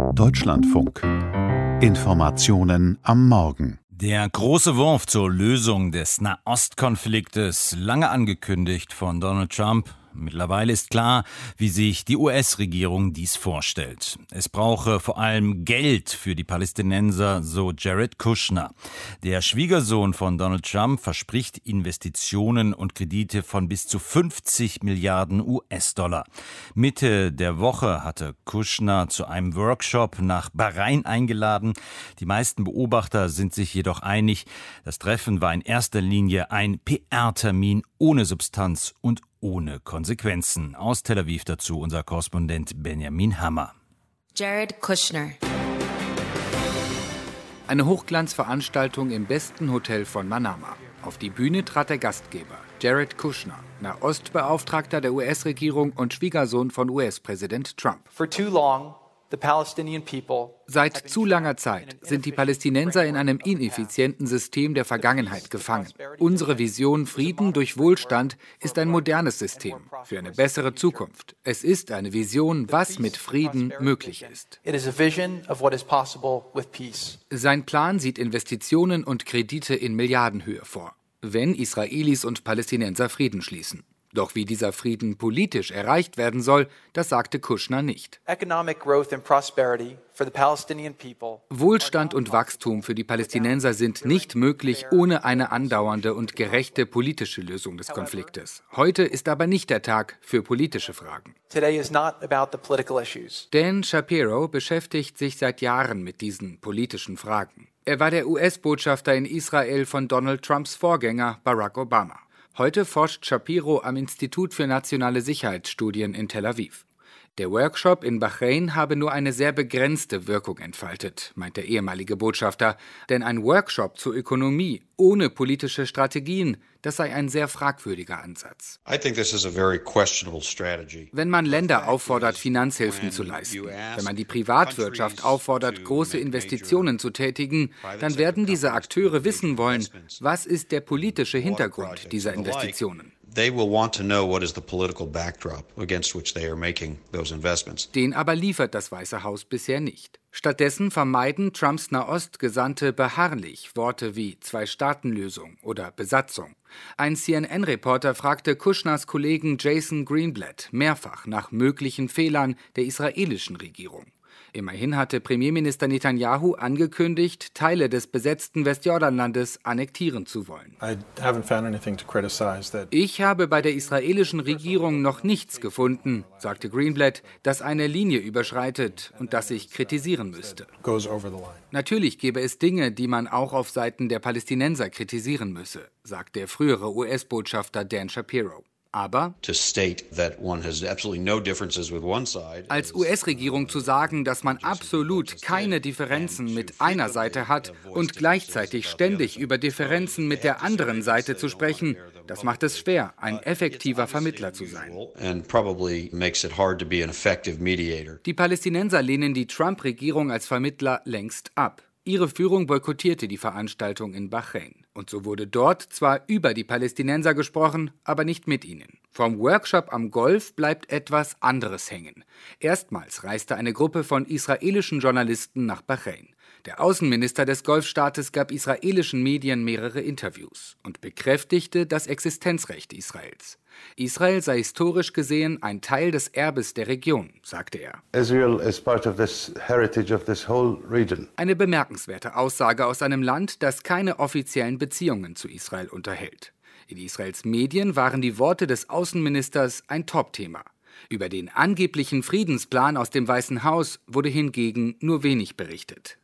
Deutschlandfunk. Informationen am Morgen. Der große Wurf zur Lösung des Nahostkonfliktes, lange angekündigt von Donald Trump. Mittlerweile ist klar, wie sich die US-Regierung dies vorstellt. Es brauche vor allem Geld für die Palästinenser, so Jared Kushner. Der Schwiegersohn von Donald Trump verspricht Investitionen und Kredite von bis zu 50 Milliarden US-Dollar. Mitte der Woche hatte Kushner zu einem Workshop nach Bahrain eingeladen. Die meisten Beobachter sind sich jedoch einig, das Treffen war in erster Linie ein PR-Termin ohne Substanz und ohne Konsequenzen. Aus Tel Aviv dazu unser Korrespondent Benjamin Hammer. Jared Kushner. Eine Hochglanzveranstaltung im besten Hotel von Manama. Auf die Bühne trat der Gastgeber, Jared Kushner, Nahostbeauftragter der US-Regierung und Schwiegersohn von US-Präsident Trump. Seit zu langer Zeit sind die Palästinenser in einem ineffizienten System der Vergangenheit gefangen. Unsere Vision Frieden durch Wohlstand ist ein modernes System für eine bessere Zukunft. Es ist eine Vision, was mit Frieden möglich ist. Sein Plan sieht Investitionen und Kredite in Milliardenhöhe vor, wenn Israelis und Palästinenser Frieden schließen. Doch wie dieser Frieden politisch erreicht werden soll, das sagte Kushner nicht. Wohlstand und Wachstum für die Palästinenser sind nicht möglich ohne eine andauernde und gerechte politische Lösung des Konfliktes. Heute ist aber nicht der Tag für politische Fragen. Dan Shapiro beschäftigt sich seit Jahren mit diesen politischen Fragen. Er war der US-Botschafter in Israel von Donald Trumps Vorgänger Barack Obama. Heute forscht Shapiro am Institut für nationale Sicherheitsstudien in Tel Aviv. Der Workshop in Bahrain habe nur eine sehr begrenzte Wirkung entfaltet, meint der ehemalige Botschafter. Denn ein Workshop zur Ökonomie ohne politische Strategien, das sei ein sehr fragwürdiger Ansatz. Wenn man Länder auffordert, Finanzhilfen zu leisten, wenn man die Privatwirtschaft auffordert, große Investitionen zu tätigen, dann werden diese Akteure wissen wollen, was ist der politische Hintergrund dieser Investitionen. Den aber liefert das Weiße Haus bisher nicht. Stattdessen vermeiden Trumps Nahostgesandte beharrlich Worte wie Zwei-Staaten-Lösung oder Besatzung. Ein CNN-Reporter fragte Kushners Kollegen Jason Greenblatt mehrfach nach möglichen Fehlern der israelischen Regierung. Immerhin hatte Premierminister Netanyahu angekündigt, Teile des besetzten Westjordanlandes annektieren zu wollen. Ich habe bei der israelischen Regierung noch nichts gefunden, sagte Greenblatt, das eine Linie überschreitet und das ich kritisieren müsste. Natürlich gäbe es Dinge, die man auch auf Seiten der Palästinenser kritisieren müsse, sagt der frühere US-Botschafter Dan Shapiro. Aber als US-Regierung zu sagen, dass man absolut keine Differenzen mit einer Seite hat und gleichzeitig ständig über Differenzen mit der anderen Seite zu sprechen, das macht es schwer, ein effektiver Vermittler zu sein. Die Palästinenser lehnen die Trump-Regierung als Vermittler längst ab. Ihre Führung boykottierte die Veranstaltung in Bahrain. Und so wurde dort zwar über die Palästinenser gesprochen, aber nicht mit ihnen. Vom Workshop am Golf bleibt etwas anderes hängen. Erstmals reiste eine Gruppe von israelischen Journalisten nach Bahrain. Der Außenminister des Golfstaates gab israelischen Medien mehrere Interviews und bekräftigte das Existenzrecht Israels. Israel sei historisch gesehen ein Teil des Erbes der Region, sagte er. Eine bemerkenswerte Aussage aus einem Land, das keine offiziellen Beziehungen zu Israel unterhält. In Israels Medien waren die Worte des Außenministers ein Topthema. Über den angeblichen Friedensplan aus dem Weißen Haus wurde hingegen nur wenig berichtet.